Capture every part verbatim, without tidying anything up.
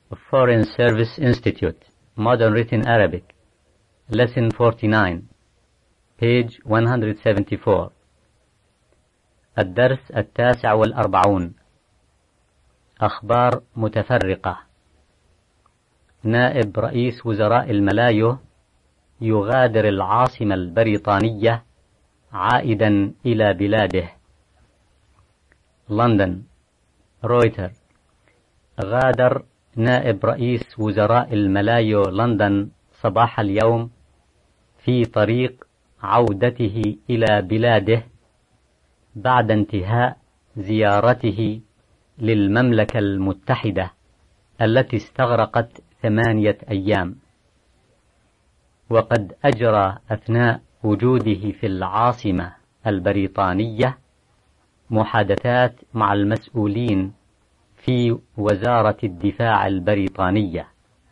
Foreign Service Institute, Modern Written Arabic, Lesson forty-nine, page one seventy-four. الدرس التاسع والأربعون. أخبار متفرقة. نائب رئيس وزراء الملايو يغادر العاصمة البريطانية عائدا إلى بلاده. لندن. رويتر. غادر نائب رئيس وزراء الملايو لندن صباح اليوم في طريق عودته إلى بلاده بعد انتهاء زيارته للمملكة المتحدة التي استغرقت ثمانية أيام. وقد أجرى أثناء وجوده في العاصمة البريطانية محادثات مع المسؤولين في وزارة الدفاع البريطانية،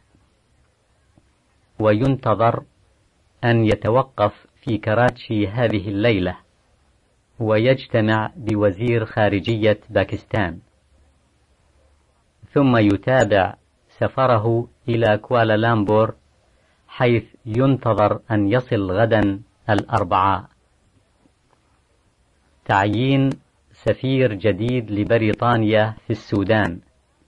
وينتظر أن يتوقف في كراتشي هذه الليلة ويجتمع بوزير خارجية باكستان، ثم يتابع سفره إلى كوالالامبور حيث ينتظر أن يصل غدا الأربعاء. تعيين سفير جديد لبريطانيا في السودان.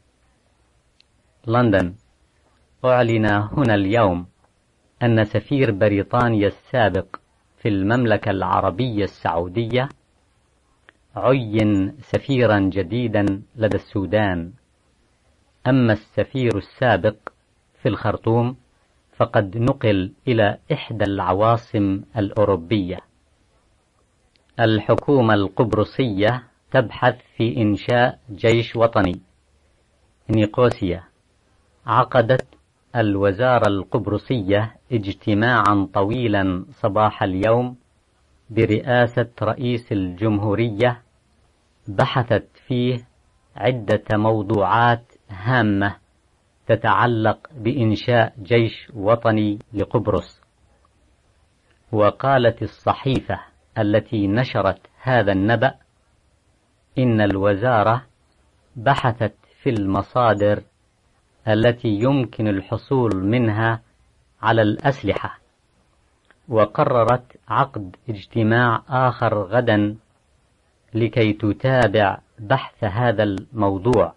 لندن. أعلن هنا اليوم أن سفير بريطانيا السابق في المملكة العربية السعودية عين سفيرا جديدا لدى السودان، أما السفير السابق في الخرطوم فقد نقل إلى إحدى العواصم الأوروبية. الحكومة القبرصية تبحث في إنشاء جيش وطني. نيقوسيا. عقدت الوزارة القبرصية اجتماعا طويلا صباح اليوم برئاسة رئيس الجمهورية بحثت فيه عدة موضوعات هامة تتعلق بإنشاء جيش وطني لقبرص. وقالت الصحيفة التي نشرت هذا النبأ إن الوزارة بحثت في المصادر التي يمكن الحصول منها على الأسلحة، وقررت عقد اجتماع آخر غدا لكي تتابع بحث هذا الموضوع،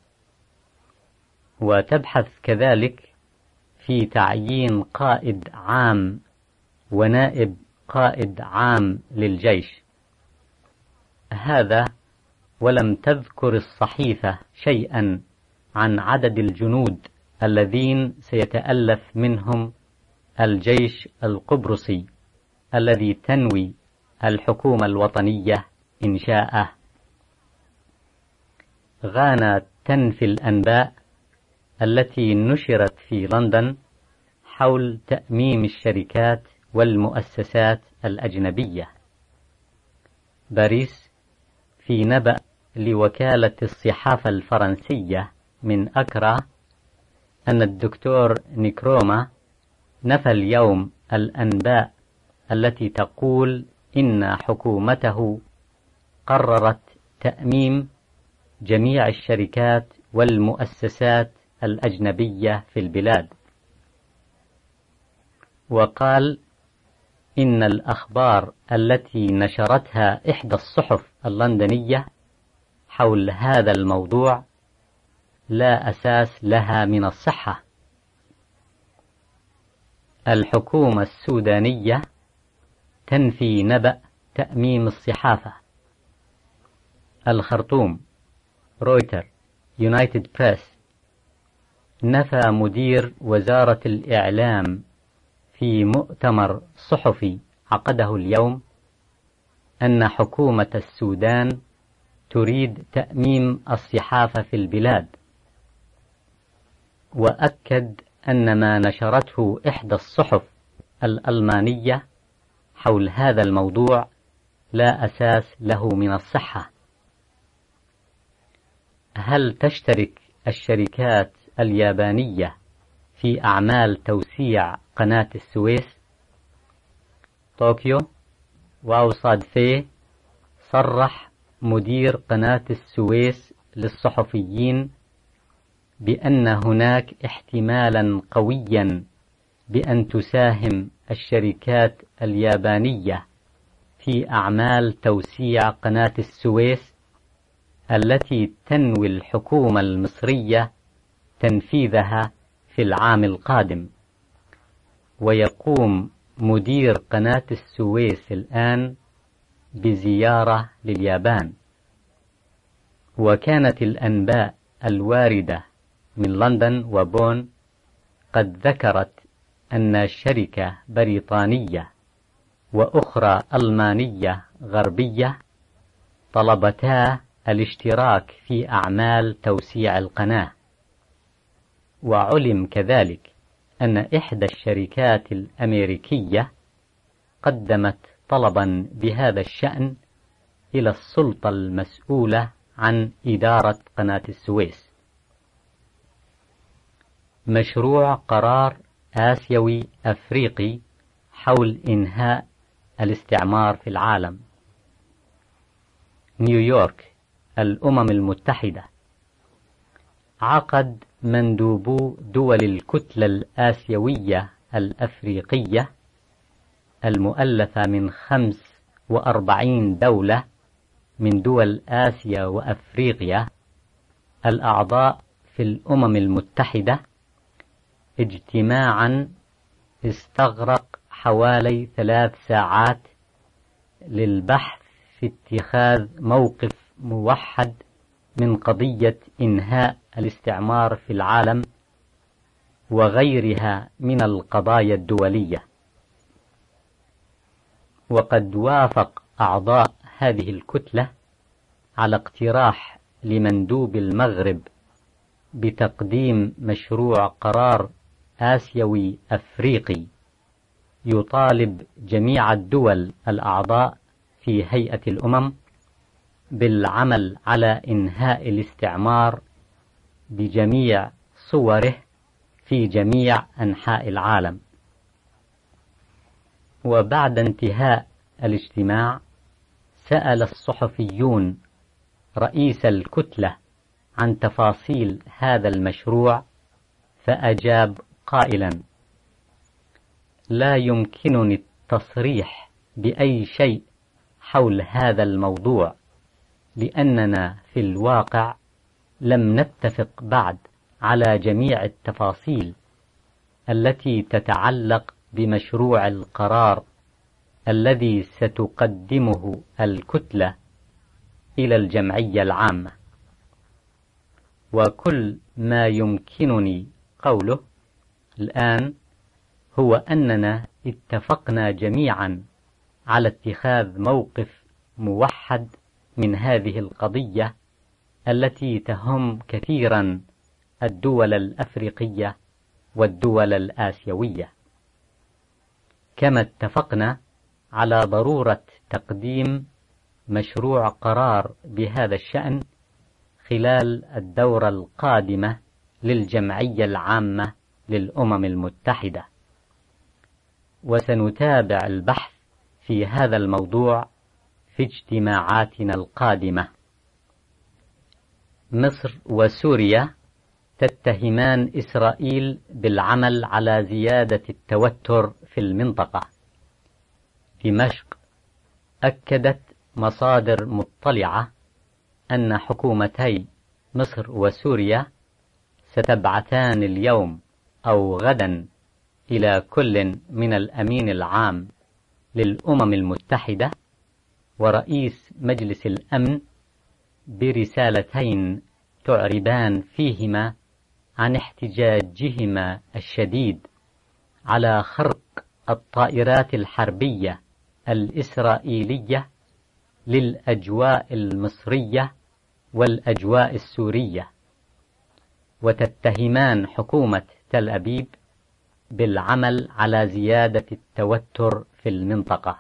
وتبحث كذلك في تعيين قائد عام ونائب قائد عام للجيش. هذا ولم تذكر الصحيفة شيئا عن عدد الجنود الذين سيتألف منهم الجيش القبرصي الذي تنوي الحكومة الوطنية إنشاءه. غانا تنفي الأنباء التي نشرت في لندن حول تأميم الشركات والمؤسسات الأجنبية. باريس. في نبأ لوكالة الصحافة الفرنسية من أكرا أن الدكتور نيكروما نفى اليوم الأنباء التي تقول إن حكومته قررت تأميم جميع الشركات والمؤسسات الأجنبية في البلاد، وقال إن الأخبار التي نشرتها إحدى الصحف اللندنية حول هذا الموضوع لا أساس لها من الصحة. الحكومة السودانية تنفي نبأ تأميم الصحافة. الخرطوم. رويتر. يونايتد بريس. نفى مدير وزارة الإعلام في مؤتمر صحفي عقده اليوم أن حكومة السودان تريد تأميم الصحافة في البلاد، وأكد أن ما نشرته إحدى الصحف الألمانية حول هذا الموضوع لا أساس له من الصحة. هل تشترك الشركات اليابانية في أعمال توسيع قناة السويس؟ طوكيو. واو صادفي. صرح مدير قناة السويس للصحفيين بأن هناك احتمالا قويا بأن تساهم الشركات اليابانية في أعمال توسيع قناة السويس التي تنوي الحكومة المصرية تنفيذها في العام القادم. ويقوم مدير قناة السويس الآن بزيارة لليابان. وكانت الأنباء الواردة من لندن وبون قد ذكرت أن شركة بريطانية وأخرى ألمانية غربية طلبتا الاشتراك في أعمال توسيع القناة. وعلم كذلك أن إحدى الشركات الأمريكية قدمت طلبا بهذا الشأن إلى السلطة المسؤولة عن إدارة قناة السويس. مشروع قرار آسيوي أفريقي حول إنهاء الاستعمار في العالم. نيويورك، الأمم المتحدة. عقد مندوبو دول الكتلة الآسيوية الأفريقية المؤلفة من خمس وأربعين دولة من دول آسيا وأفريقيا الأعضاء في الأمم المتحدة اجتماعا استغرق حوالي ثلاث ساعات للبحث في اتخاذ موقف موحد من قضية إنهاء الاستعمار في العالم وغيرها من القضايا الدولية. وقد وافق أعضاء هذه الكتلة على اقتراح لمندوب المغرب بتقديم مشروع قرار آسيوي أفريقي يطالب جميع الدول الأعضاء في هيئة الأمم بالعمل على إنهاء الاستعمار بجميع صوره في جميع أنحاء العالم. وبعد انتهاء الاجتماع سأل الصحفيون رئيس الكتلة عن تفاصيل هذا المشروع، فأجاب قائلا: لا يمكنني التصريح بأي شيء حول هذا الموضوع، لأننا في الواقع لم نتفق بعد على جميع التفاصيل التي تتعلق بمشروع القرار الذي ستقدمه الكتلة إلى الجمعية العامة. وكل ما يمكنني قوله الآن هو أننا اتفقنا جميعا على اتخاذ موقف موحد من هذه القضية التي تهم كثيرا الدول الأفريقية والدول الآسيوية، كما اتفقنا على ضرورة تقديم مشروع قرار بهذا الشأن خلال الدورة القادمة للجمعية العامة للأمم المتحدة. وسنتابع البحث في هذا الموضوع في اجتماعاتنا القادمة. مصر وسوريا تتهمان إسرائيل بالعمل على زيادة التوتر في المنطقة. دمشق، أكدت مصادر مطلعة أن حكومتي مصر وسوريا ستبعثان اليوم أو غدا إلى كل من الأمين العام للأمم المتحدة ورئيس مجلس الأمن برسالتين تعربان فيهما عن احتجاجهما الشديد على خرق الطائرات الحربية الإسرائيلية للأجواء المصرية والأجواء السورية، وتتهمان حكومة تل أبيب بالعمل على زيادة التوتر في المنطقة.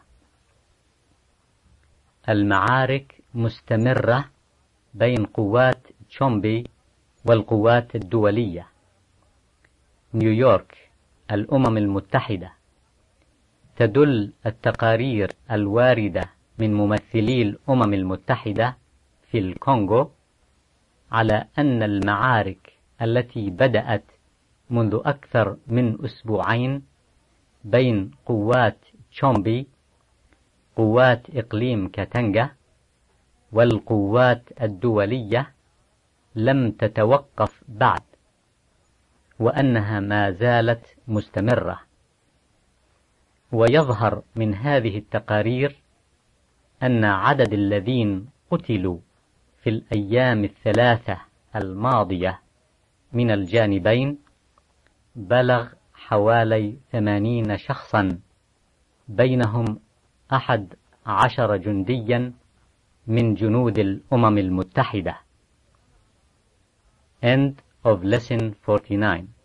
المعارك مستمرة بين قوات تشومبي والقوات الدولية. نيويورك، الأمم المتحدة. تدل التقارير الواردة من ممثلي الأمم المتحدة في الكونغو على أن المعارك التي بدأت منذ أكثر من أسبوعين بين قوات تشومبي، قوات إقليم كاتنجا، والقوات الدولية لم تتوقف بعد، وأنها ما زالت مستمرة. ويظهر من هذه التقارير أن عدد الذين قتلوا في الأيام الثلاثة الماضية من الجانبين بلغ حوالي ثمانين شخصا، بينهم أحد عشر جنديا من جنود الأمم المتحدة. End of lesson forty-nine.